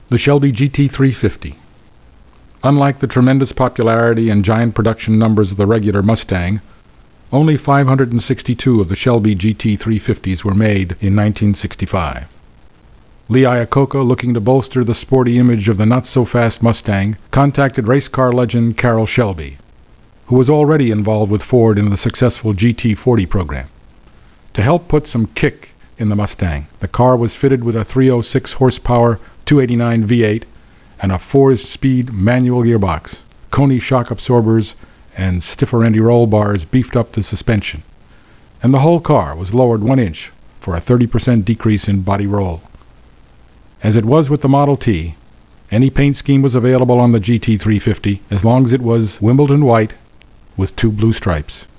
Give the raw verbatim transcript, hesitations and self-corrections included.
The Shelby G T three fifty. Unlike the tremendous popularity and giant production numbers of the regular Mustang, only five hundred sixty-two of the Shelby G T three fifties were made in nineteen sixty-five. Lee Iacocca, looking to bolster the sporty image of the not-so-fast Mustang, contacted race car legend Carroll Shelby, who was already involved with Ford in the successful G T forty program. To help put some kick in the Mustang, the car was fitted with a three oh six horsepower two eighty-nine V eight and a four-speed manual gearbox, Coney shock absorbers, and stiffer-endy roll bars beefed up the suspension, and the whole car was lowered one inch for a thirty percent decrease in body roll. As it was with the Model T, any paint scheme was available on the G T three fifty as long as it was Wimbledon white with two blue stripes.